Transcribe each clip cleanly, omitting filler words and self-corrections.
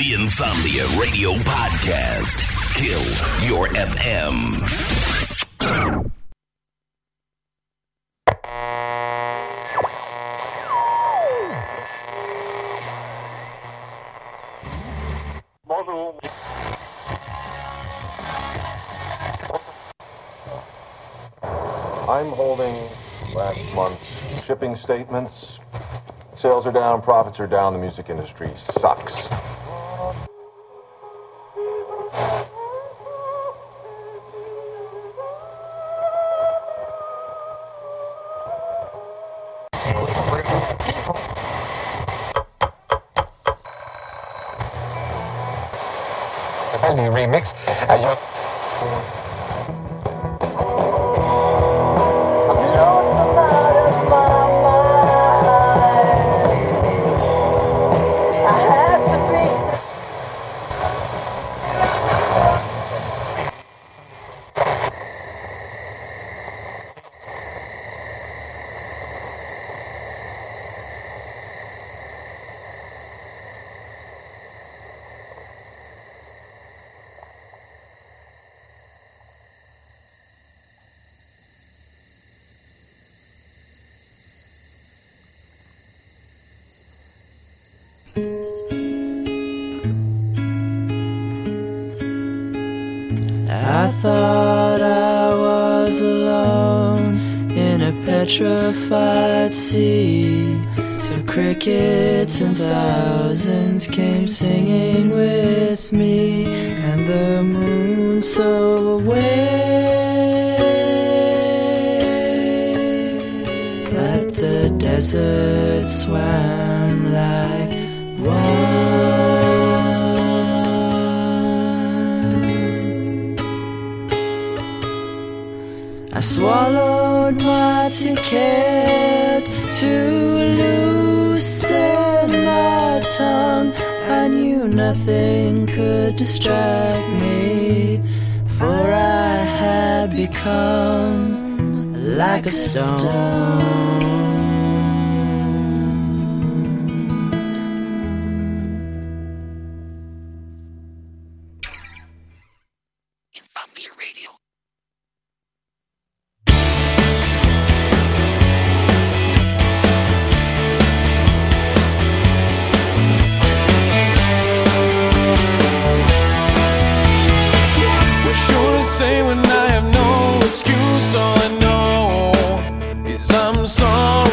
The Insomnia Radio Podcast. Kill Your FM. I'm holding last month's shipping statements. Sales are down, profits are down, the music industry sucks. A new remix. I thought I was alone in a petrified sea, till crickets and thousands came singing with me, and the moon so away that the desert swam like wine. I swallowed my ticket to loosen my tongue. I knew nothing could distract me, for I had become like a stone. Insomnia Radio. What should I say when I have no excuse? All I know is I'm sorry.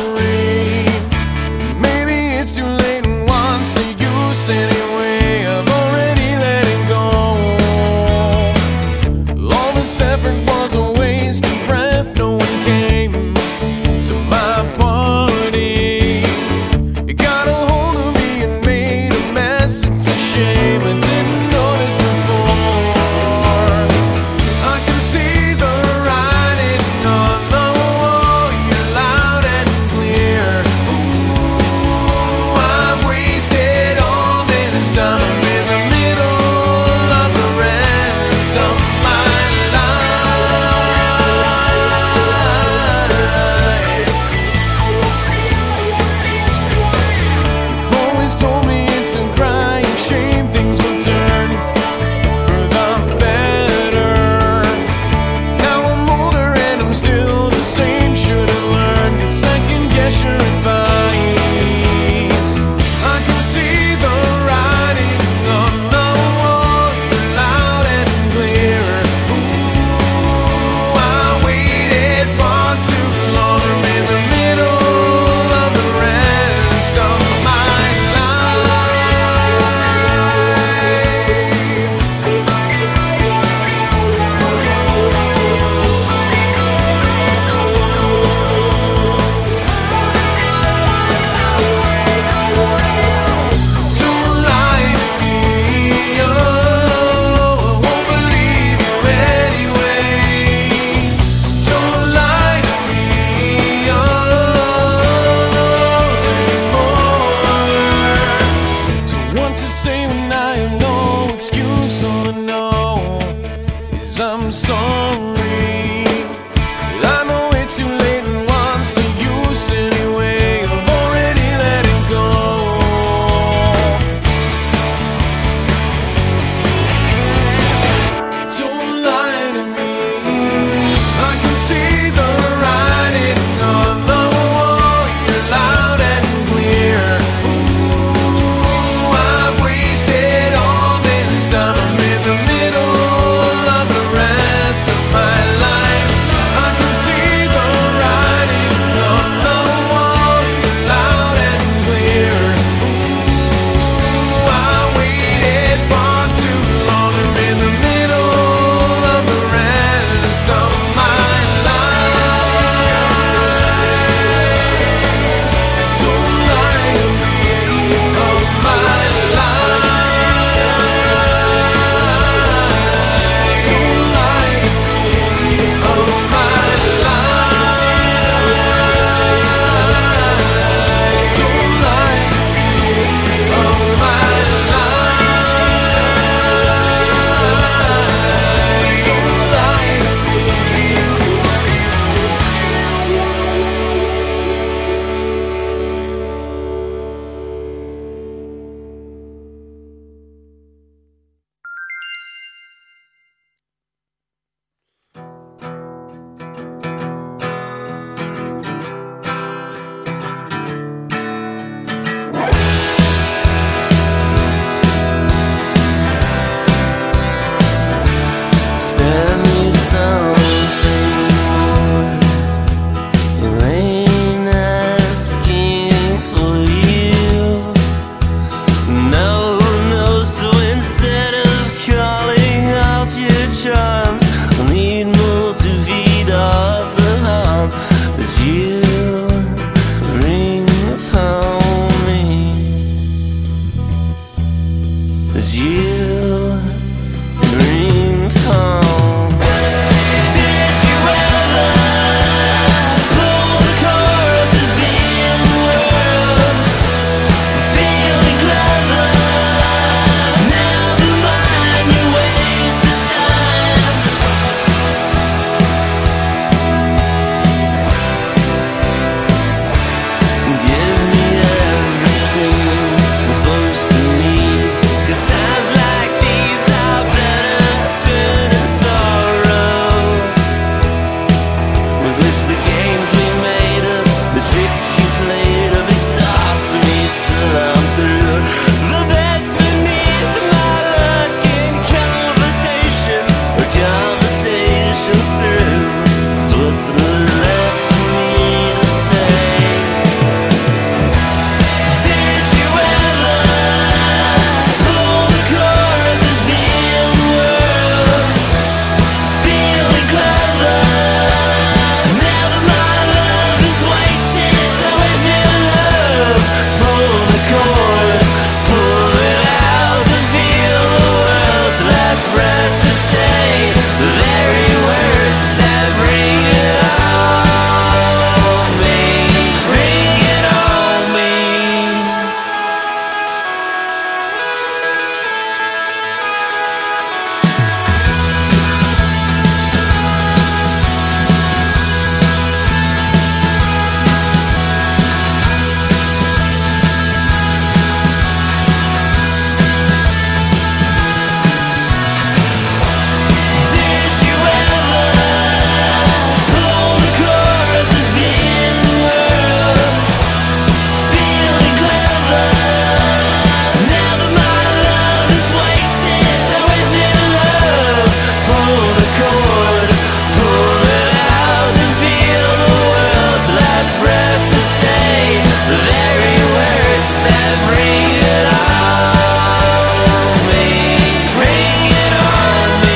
as you bring home. Did you ever pull the chords of the world? Feeling clever, never mind you waste the time. Give me everything I'm supposed to need, 'cause times like these are better spent in sorrow. With which the games we made up, the tricks you played up, exhaust me till I'm through. The bed's beneath my luck in conversation, or conversations through. So what's left for me to say? Did you ever pull the chords of the world? Feeling clever, never mind love is wasted. So if you love, pull the cord, pull it out and feel the world's last breath to say the very words that bring it on me, bring it on me. Did you ever pull the chords of the world? Feeling clever, never mind love is wasted. So if you love, pull the cord, pull it out and feel the world's last breath to say the very words that bring it on me, bring it on me.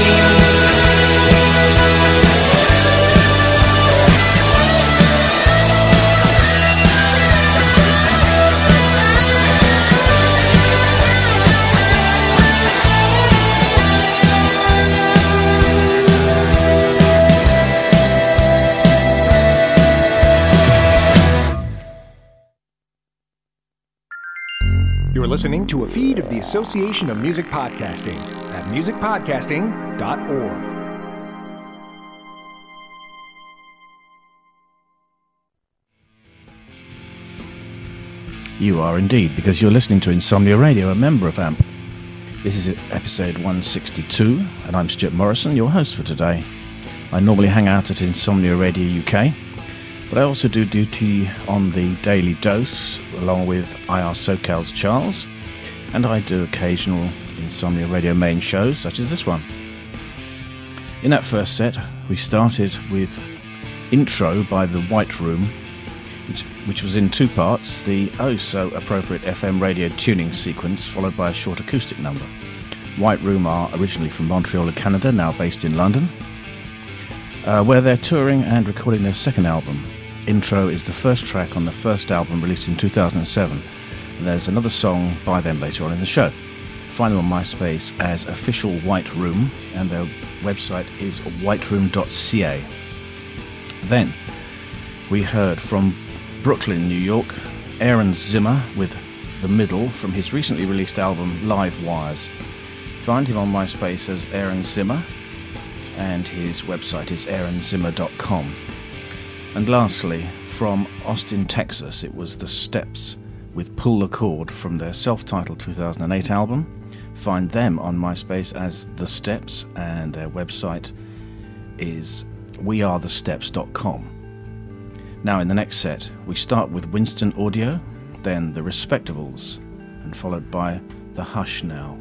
You're listening to a feed of the Association of Music Podcasting at musicpodcasting.org. You are indeed, because you're listening to Insomnia Radio, a member of AMP. This is episode 162, and I'm Stuart Morrison, your host for today. I normally hang out at Insomnia Radio UK, but I also do duty on the Daily Dose, along with IR SoCal's Charles, and I do occasional Insomnia Radio main shows, such as this one. In that first set, we started with Intro by The White Room, which was in two parts, the oh-so-appropriate FM radio tuning sequence, followed by a short acoustic number. White Room are originally from Montreal, Canada, now based in London, where they're touring and recording their second album. Intro is the first track on the first album released in 2007, and there's another song by them later on in the show. Find them on MySpace as Official White Room, and their website is whiteroom.ca. Then we heard from Brooklyn, New York, Aaron Zimmer with The Middle from his recently released album Live Wires. Find him on MySpace as Aaron Zimmer, and his website is aaronzimmer.com. And lastly, from Austin, Texas, it was The Steps with Pull the Cord from their self-titled 2008 album. Find them on MySpace as The Steps, and their website is wearethesteps.com. Now in the next set, we start with Winston Audio, then The Respectables, and followed by The Hush Now.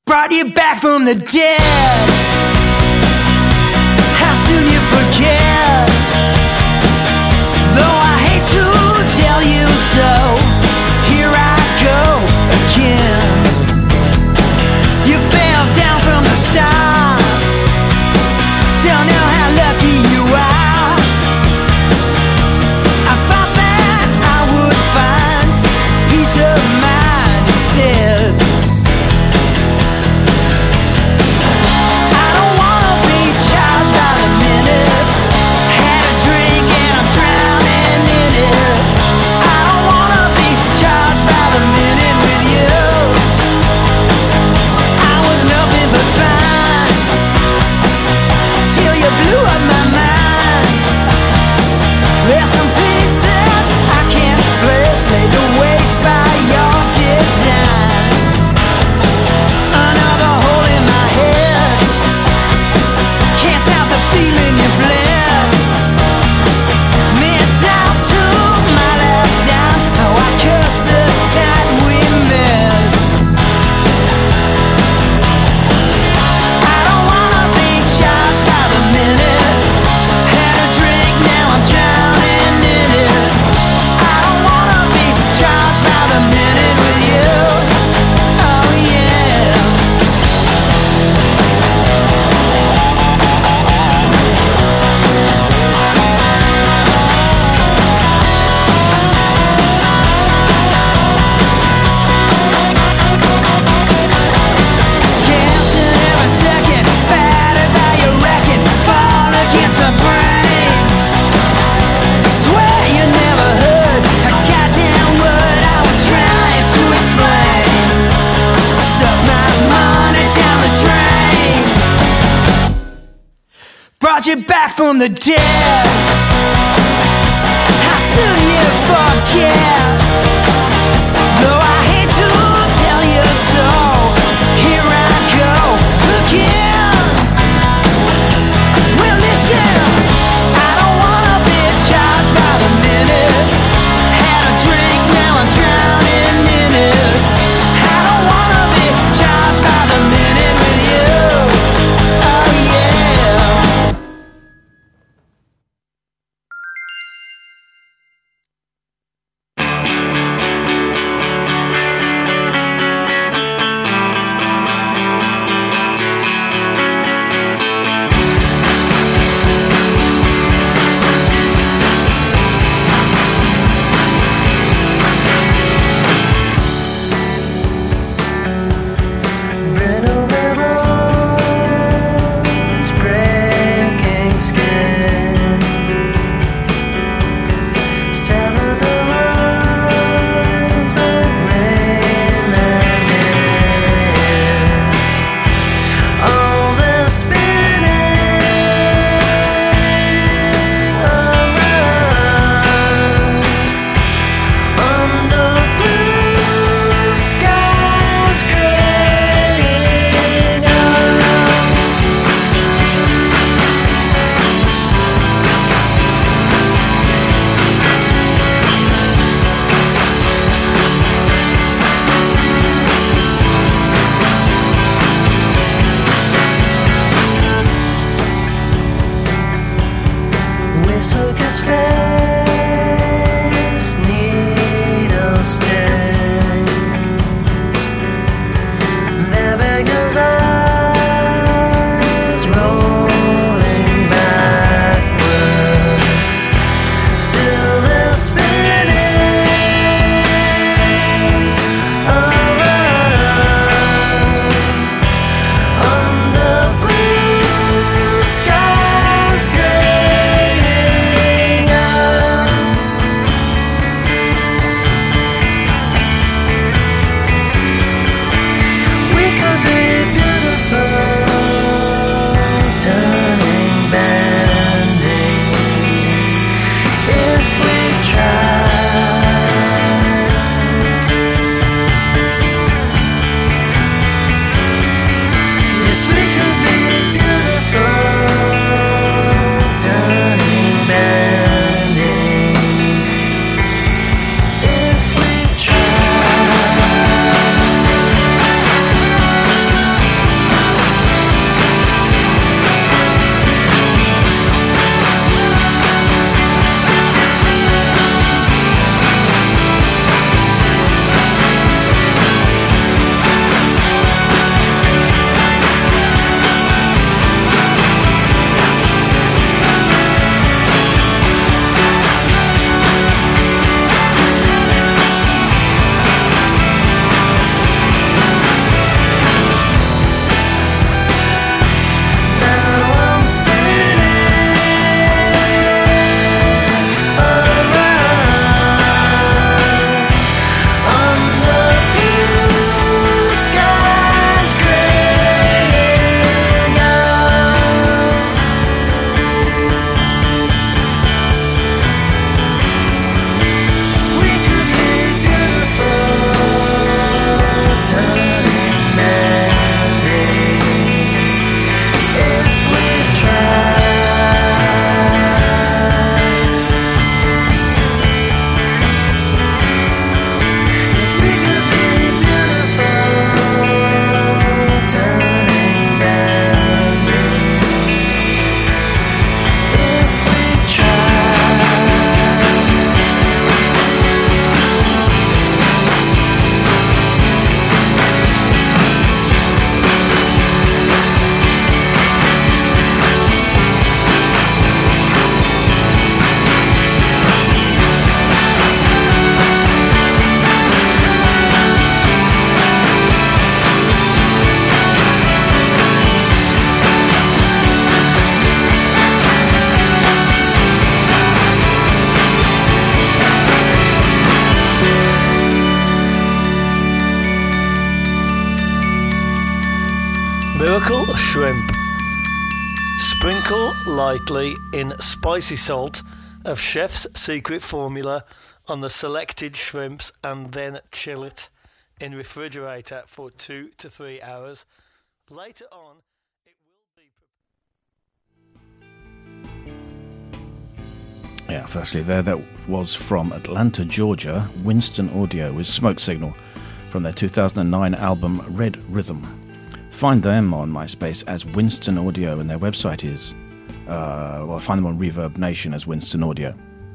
brought you back from the dead. How soon you forget, though I hate to tell you so, here I go again. You fell down from the stars, don't know how lucky you are. I thought that I would find peace of mind instead. I don't wanna be charged by the minute. Had a drink and I'm drowning in it. I don't wanna be charged by the minute with you. I was nothing but fine till you blew up my mind. There's some pieces I can't place, laid to waste by your design. Another hole in my head, can't stop the feeling you bled. Meant out to my last dime, how I cursed the night we met. I don't wanna be charged by the minute. Had a drink, now I'm drowning in it. I don't wanna be charged by the minute with you. Oh yeah. Dancing every second, battered by your racket, fall against my brain. Swear you never heard a goddamn word I was trying to explain. Suck my money down the drain, brought you back from the dead. How soon you forget, though I hate to tell you so, here I go again. Well listen, I don't wanna be charged by the minute. Had a drink, now I'm drowning in it. I don't wanna be charged by the minute with you. Oh yeah. Knuckle shrimp. Sprinkle lightly in spicy salt of chef's secret formula on the selected shrimps and then chill it in refrigerator for 2 to 3 hours. Later on, it will be... Yeah, firstly there, that was from Atlanta, Georgia, Winston Audio with Smoke Signal from their 2009 album Red Rhythm. Find them on MySpace as Winston Audio, and their website is, find them on Reverb Nation as Winston Audio.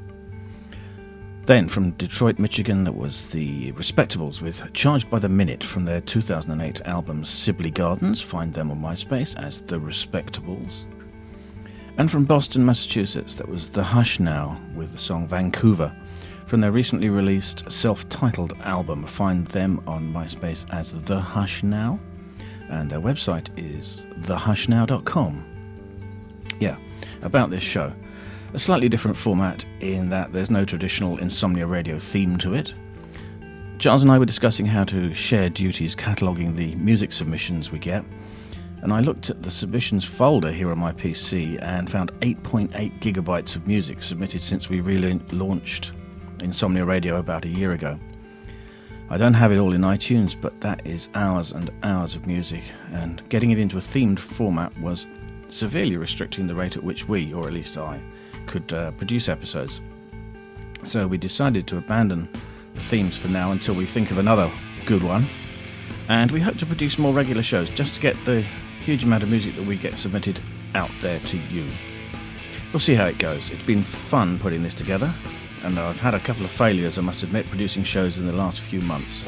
Then from Detroit, Michigan, that was the Respectables with Charged by the Minute from their 2008 album Sibley Gardens. Find them on MySpace as The Respectables. And from Boston, Massachusetts, that was The Hush Now with the song Vancouver from their recently released self-titled album. Find them on MySpace as The Hush Now, and their website is thehushnow.com. Yeah, about this show. A slightly different format in that there's no traditional Insomnia Radio theme to it. Giles and I were discussing how to share duties cataloguing the music submissions we get, and I looked at the submissions folder here on my PC and found 8.8 gigabytes of music submitted since we relaunched Insomnia Radio about a year ago. I don't have it all in iTunes, but that is hours and hours of music, and getting it into a themed format was severely restricting the rate at which we, or at least I, could produce episodes. So we decided to abandon the themes for now until we think of another good one, and we hope to produce more regular shows just to get the huge amount of music that we get submitted out there to you. We'll see how it goes. It's been fun putting this together, and I've had a couple of failures, I must admit, producing shows in the last few months.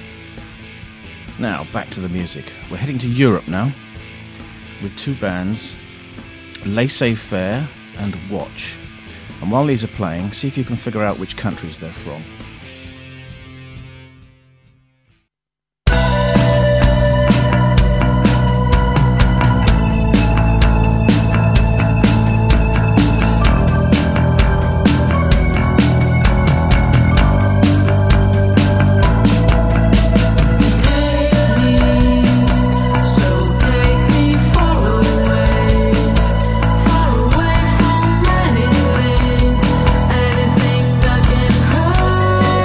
Now, back to the music. We're heading to Europe now, with two bands, Laissez-Faire and Watch. And while these are playing, see if you can figure out which countries they're from. Anything that can hurt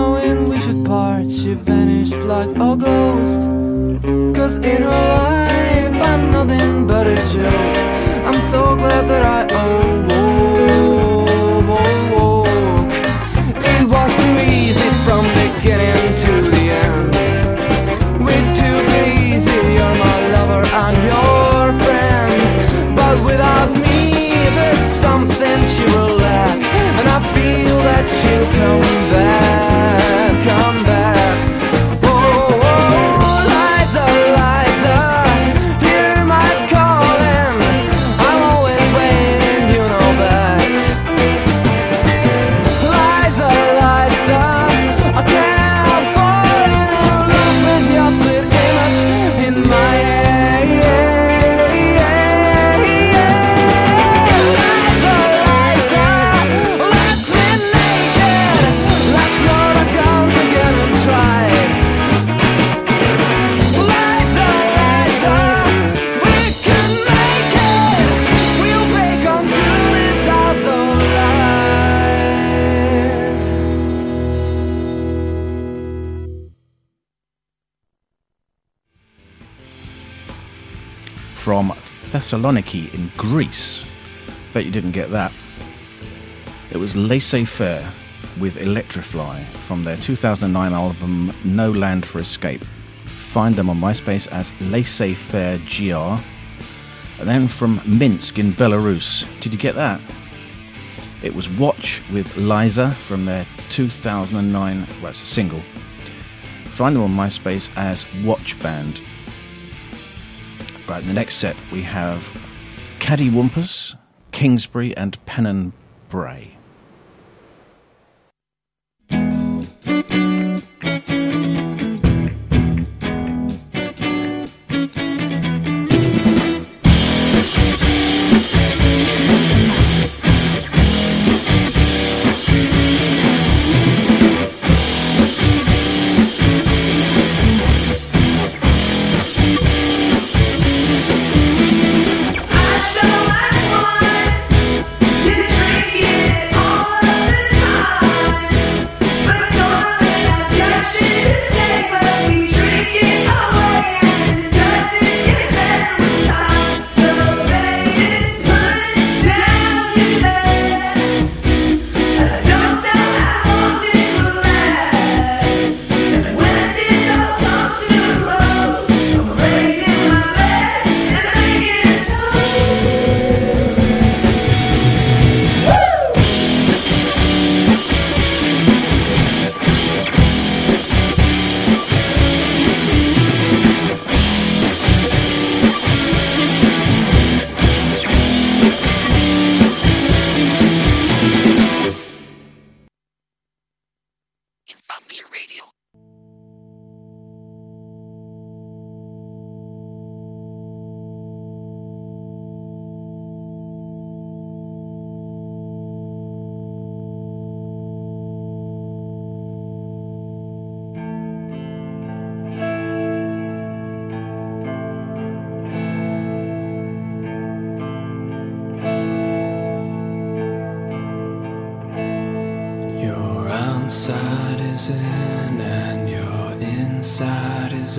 knowing we should part, she vanished like a ghost. 'Cause in her life I'm nothing but a joke. I'm so glad that I awoke. It was too easy from beginning to the end. We took it easy, you're my lover, I'm your friend. But without me there's something she will lack, and I feel that she'll come back, come back. Oh, oh, Liza, Liza, hear my calling. I'm always waiting, you know that. Liza, Liza, I can't fall in love with your sweet image in my head. Liza, Liza, let's be naked. Let's load our guns again and try. Liza, Liza, we can make it. We'll break onto this house of lies. From Thessaloniki in Greece. Bet you didn't get that. It was Laissez-Faire with Electrify from their 2009 album No Land for Escape. Find them on MySpace as Laissez-Faire GR. And then from Minsk in Belarus. Did you get that? It was Watch with Liza from their 2009, well, it's a single. Find them on MySpace as Watch Band. Right, in the next set we have Caddy Wumpus, Kingsbury and Pennon Bray. outside is in and your inside is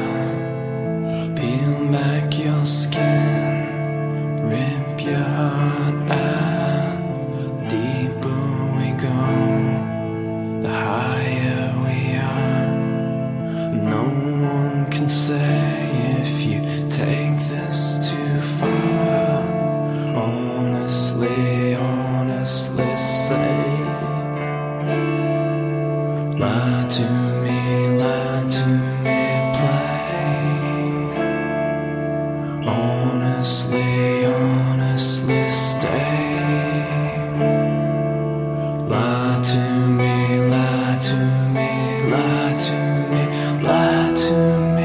out. Peel back your skin, rip your heart out. The deeper we go, the higher we are. No one can say if you take this too far. Honestly, honestly say, lie to me, play. Honestly, honestly stay. Lie to me, lie to me, lie to me, lie to me.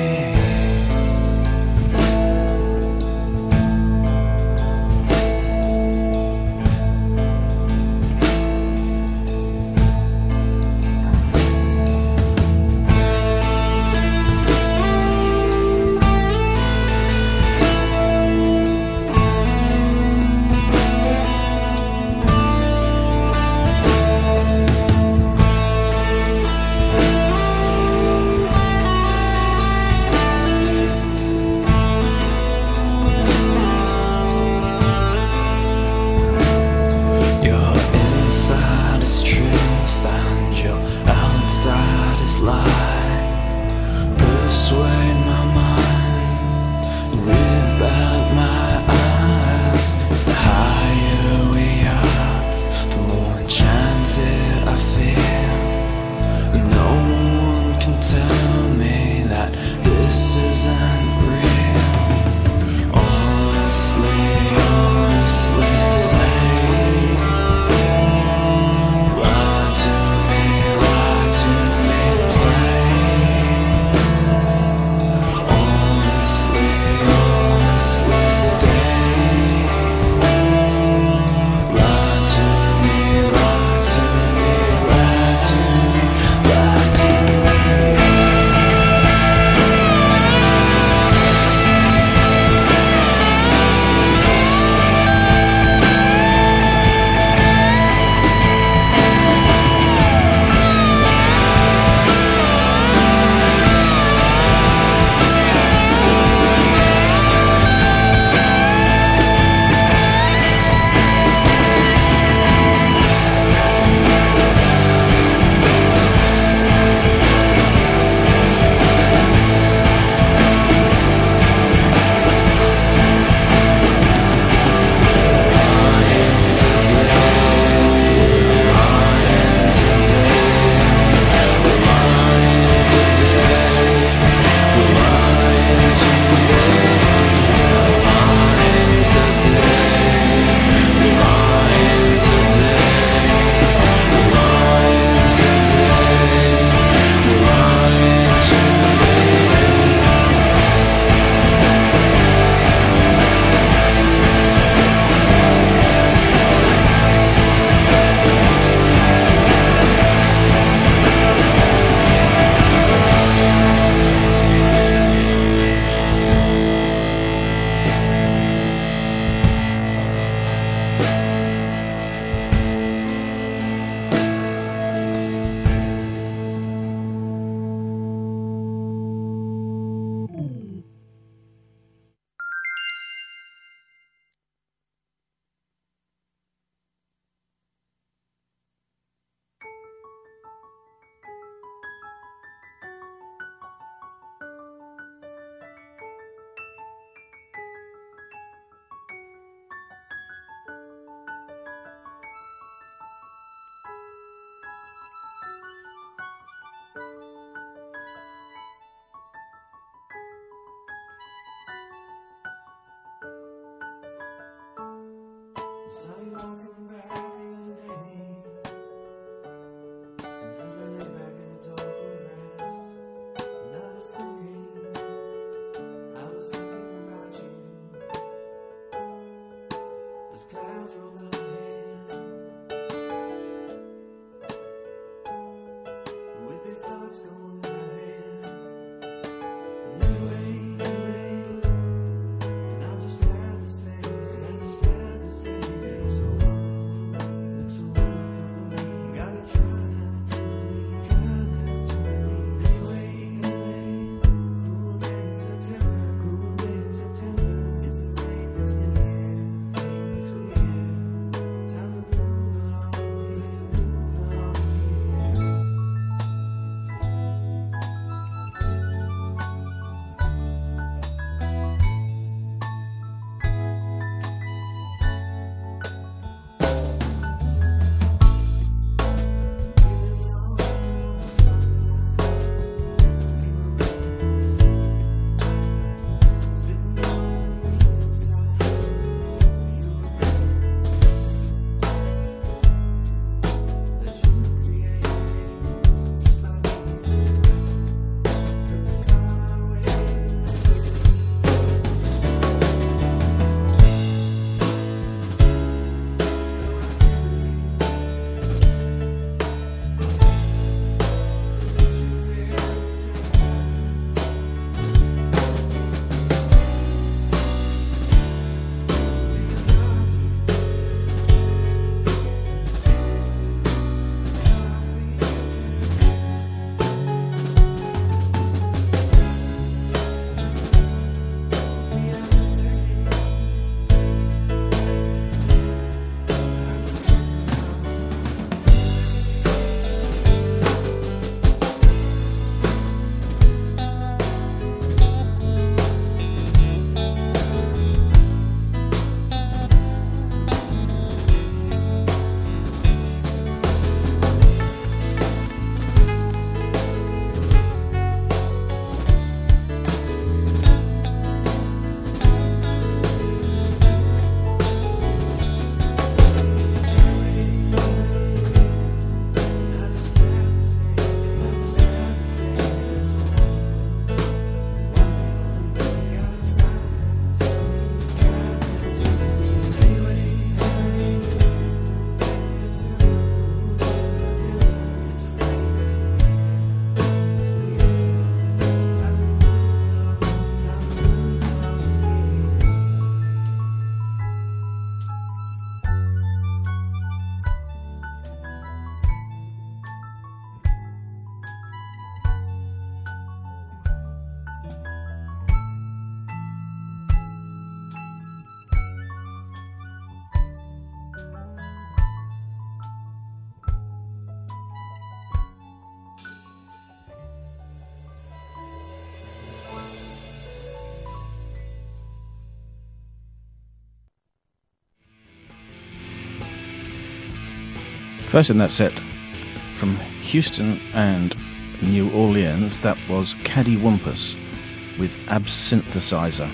First in that set, from Houston and New Orleans, that was Caddy Wumpus with Absynthesizer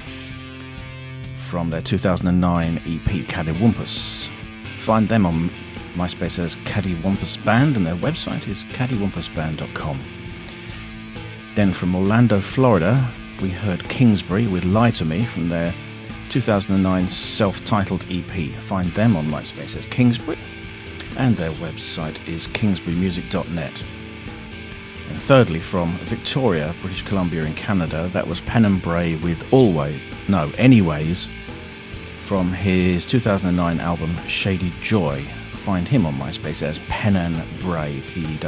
from their 2009 EP Caddy Wumpus. Find them on MySpace as Caddy Wumpus Band, and their website is caddywumpusband.com. Then from Orlando, Florida, we heard Kingsbury with Lie to Me from their 2009 self-titled EP. Find them on MySpace as Kingsbury, and their website is kingsburymusic.net. And thirdly, from Victoria, British Columbia in Canada, that was Pen and Bray with Anyways, from his 2009 album Shady Joy. Find him on MySpace as Penan Bray,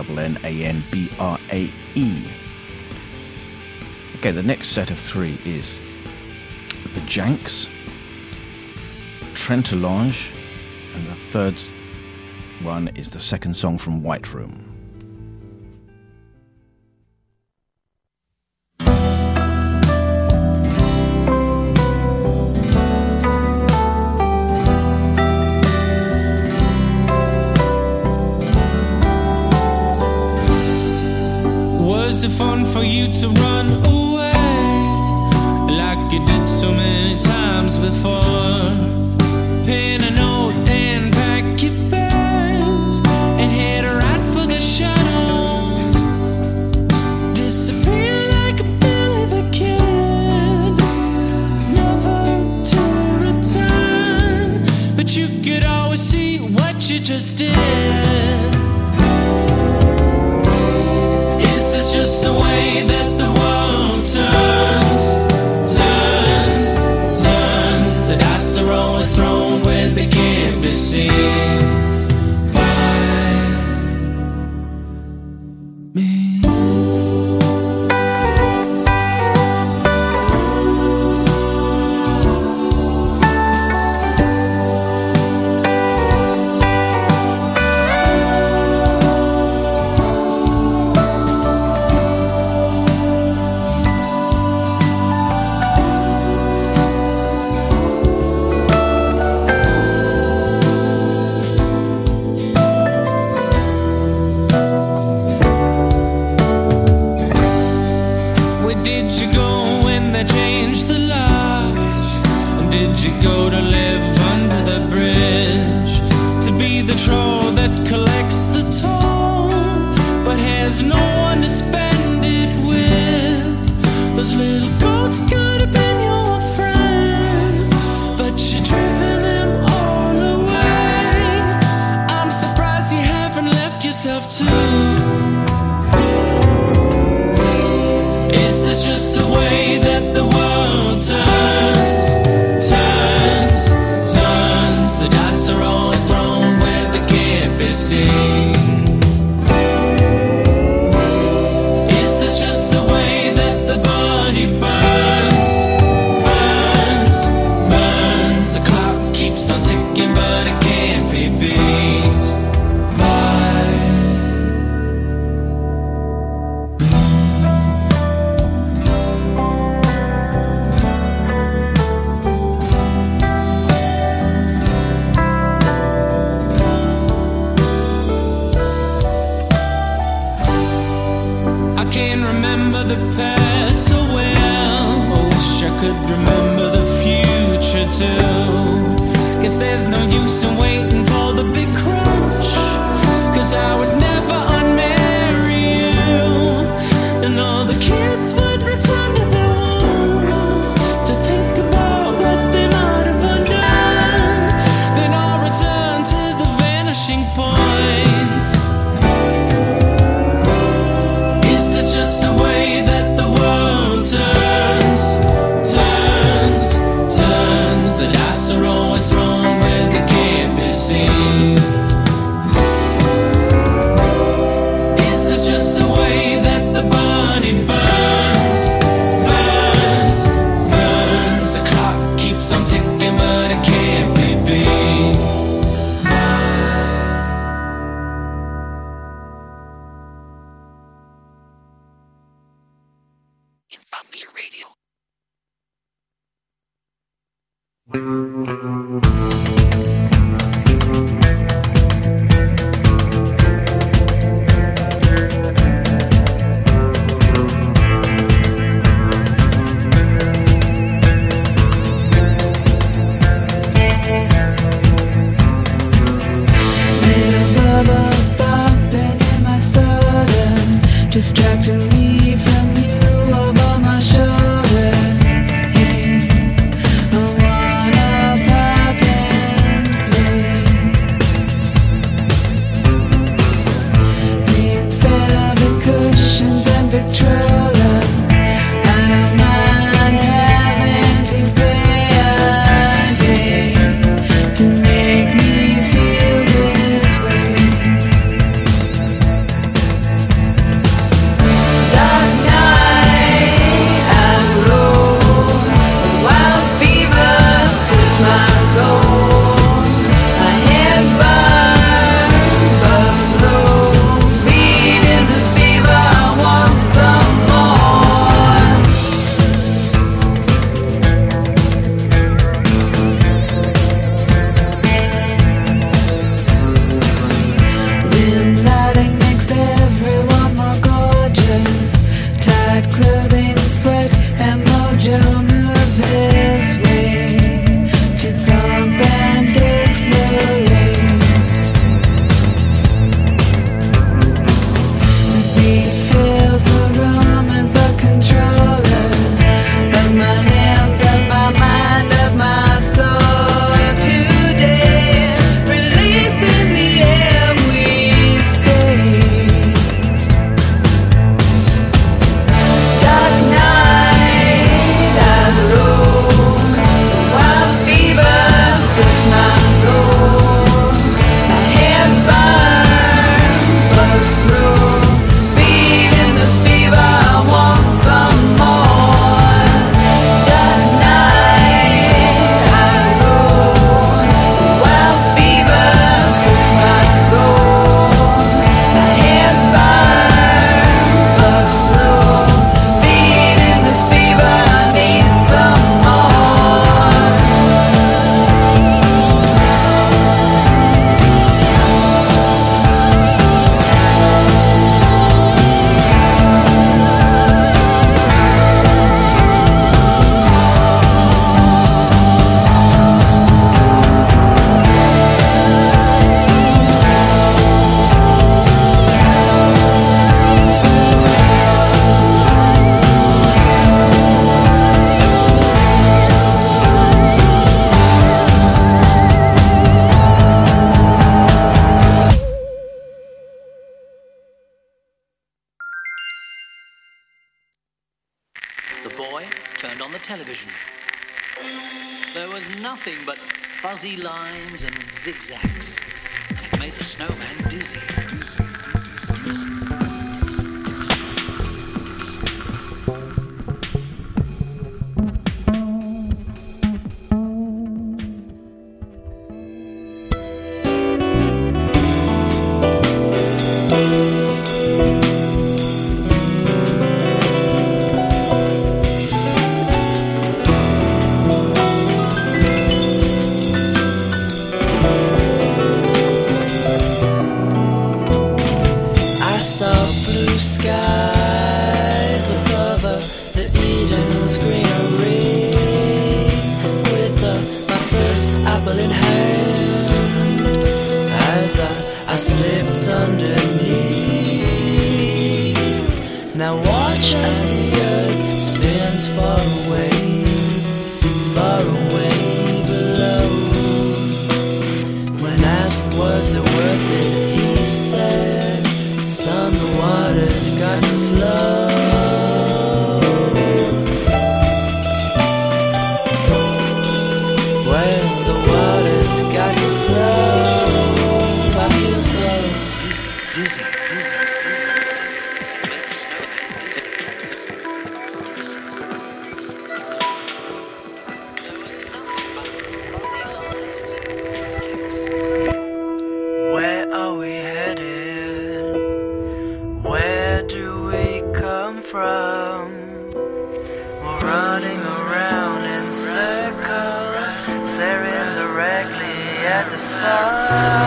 Pennanbrae. Okay, the next set of three is The Janks, Trentelange, and the third one is the second song from White Room. Was it fun for you to run away like you did so many times before? Pin a note and pack your bags and head right for the shadows. Disappear like a Billy the Kid, never to return. But you could always see what you just did. Just the way that the world turns. The dice are always thrown where they can't be seen by me. distracting me from you over my shoulder. Hey, I wanna pop and play. Pink velvet cushions and Victrola. I don't mind having to pay a day to make me feel this way. Dark night, I roll. Wild fever splits my soul. My head burns, but slow. Feeding this fever, I want some more. Dim lighting makes everyone more gorgeous. Tight clothing, sweat, and mojo move this way to pump and dig slowly. The beat fills the room as a controller of my limbs, of my mind, of my soul. Today, released in the air we stay. Dark night, I roll. Wild fever splits my soul. My head burns, but slow. Feeding this fever, I want some more. Dark night, I roll. Wild fever splits my soul. My head burns, but slow. Feeding this fever, I need some more. The boy turned on the television. There was nothing but fuzzy lines and zigzags, and it made the snowman dizzy. I saw blue skies above her, the Eden's greenery, with my first apple in hand, as I slipped underneath. Now watch as the earth spins far away below. When asked was it worth it, he said, son, the water's got to flow. Well, the water's got to flow. I feel so dizzy. Where are we headed? Where do we come from? We're running around in circles, staring directly at the sun.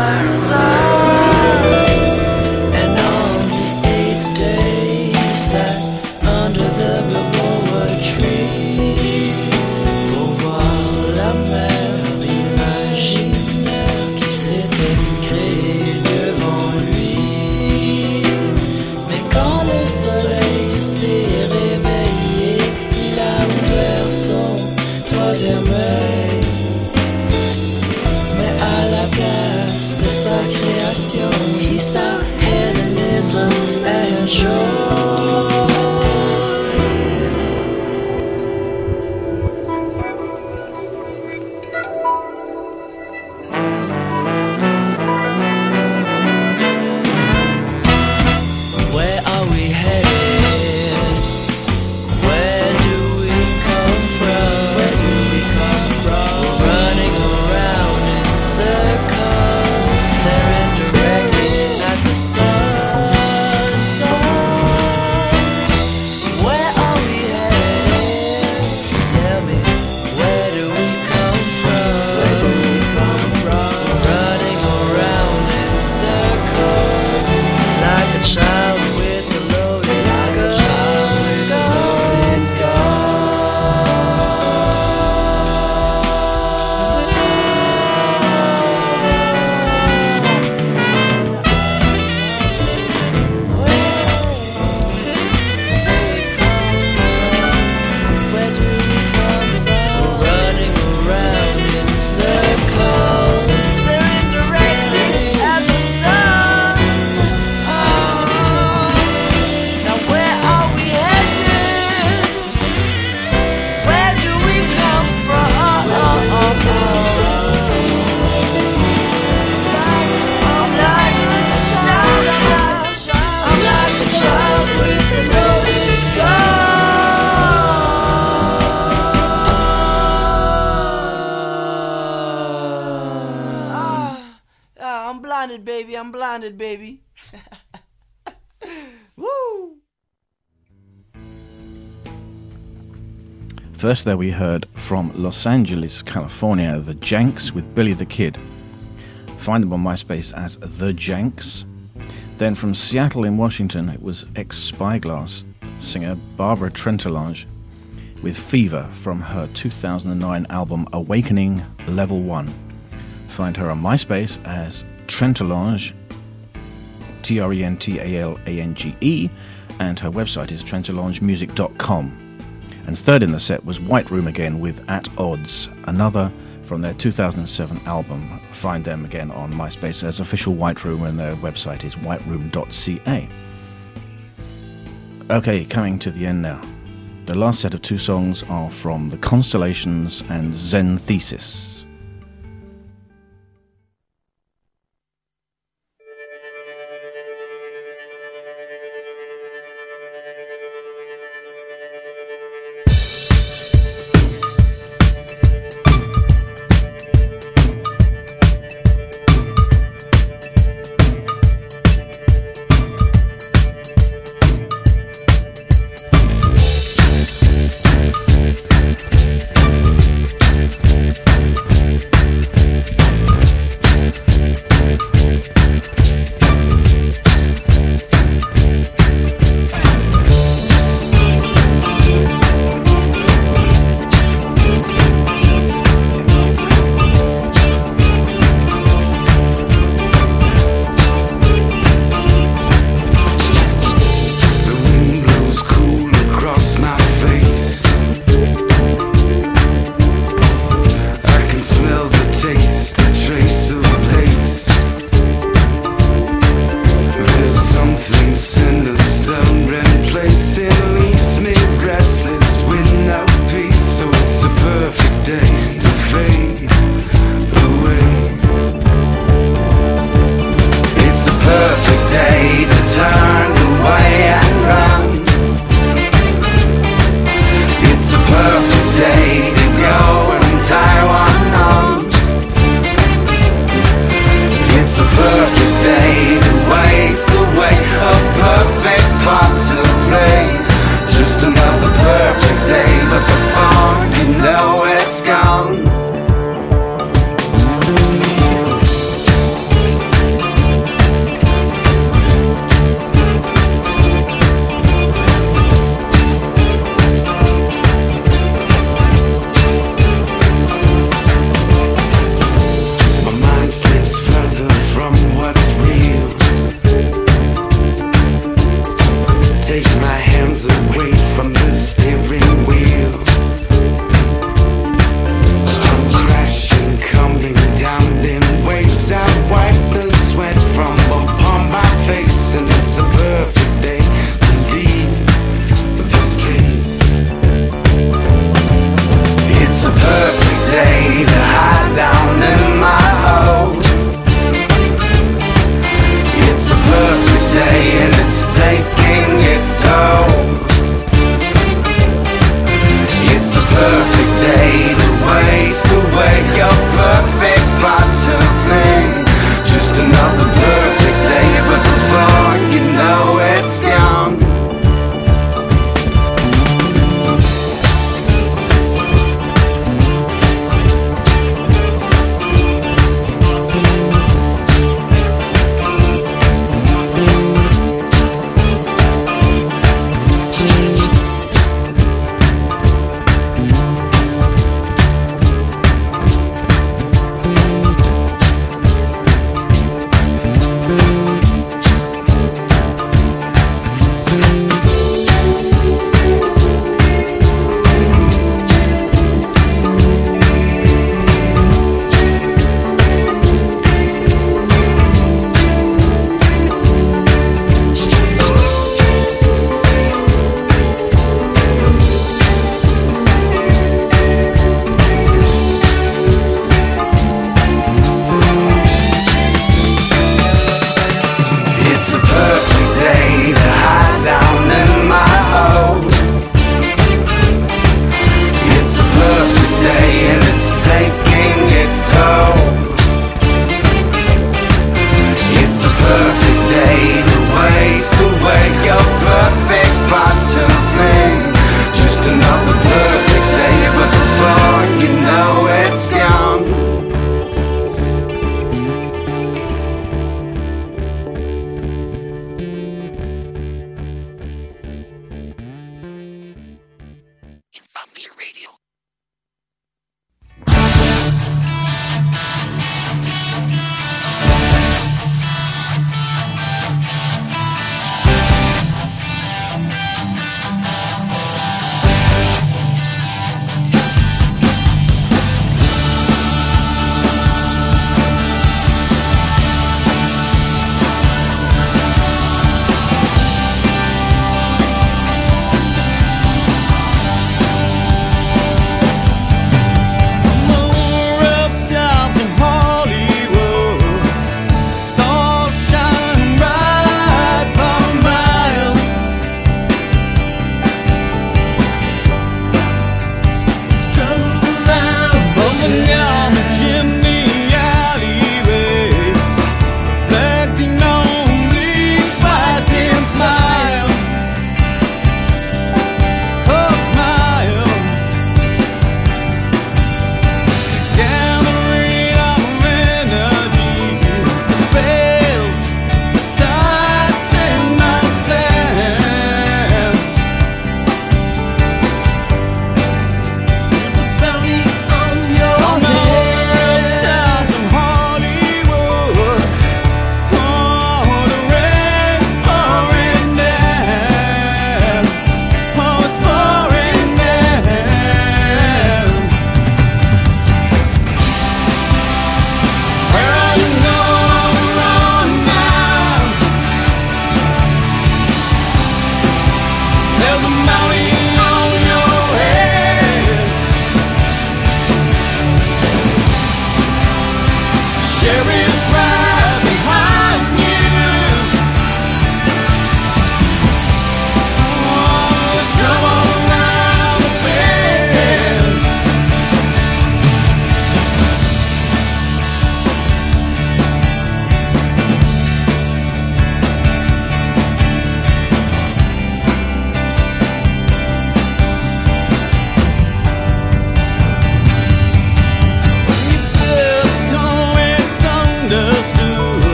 And on the 8th day, he sat under the Bilboa tree pour voir la mer imaginaire qui s'était créée devant lui. Mais quand le soleil aimer. Mais à la place de sa création, he saw hedonism and joy. I'm blinded, baby. Woo! First there we heard from Los Angeles, California, The Janks with Billy the Kid. Find them on MySpace as The Janks. Then from Seattle in Washington, it was ex-Spyglass singer Barbara Trentelange with Fever from her 2009 album Awakening Level 1. Find her on MySpace as Trentelange, Trentalange, and her website is trentelangemusic.com. And third in the set was White Room again with At Odds, another from their 2007 album. Find them again on MySpace as Official White Room, and their website is whiteroom.ca. Okay, coming to the end now. The last set of two songs are from The Constellations and Zen Thesis. Away from the steering wheel.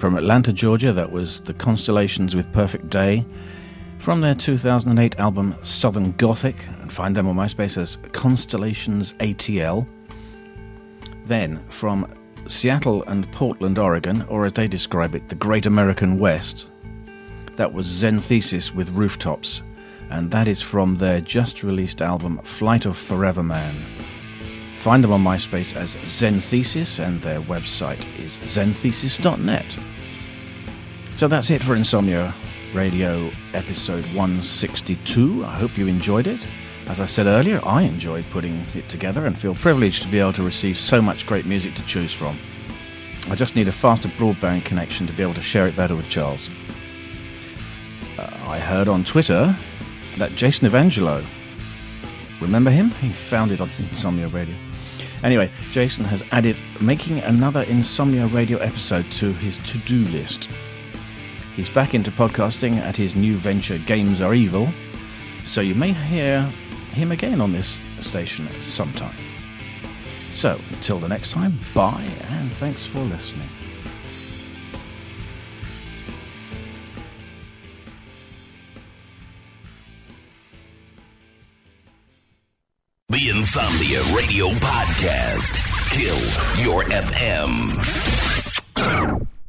from Atlanta, Georgia. That was The Constellations with Perfect Day from their 2008 album Southern Gothic, and find them on MySpace as Constellations ATL. Then from Seattle and Portland, Oregon, or as they describe it, the Great American West, that was Zen Thesis with Rooftops, and that is from their just released album Flight of Forever Man. Find them on MySpace as Zen Thesis, and their website is zenthesis.net. So that's it for Insomnia Radio episode 162. I hope you enjoyed it. As I said earlier, I enjoyed putting it together and feel privileged to be able to receive so much great music to choose from. I just need a faster broadband connection to be able to share it better with Charles. I heard on Twitter that Jason Evangelo, remember him? He founded Insomnia Radio. Anyway, Jason has added making another Insomnia Radio episode to his to-do list. He's back into podcasting at his new venture, Games Are Evil, so you may hear him again on this station sometime. So, until the next time, bye, and thanks for listening. The Insomnia Radio Podcast. Kill Your FM.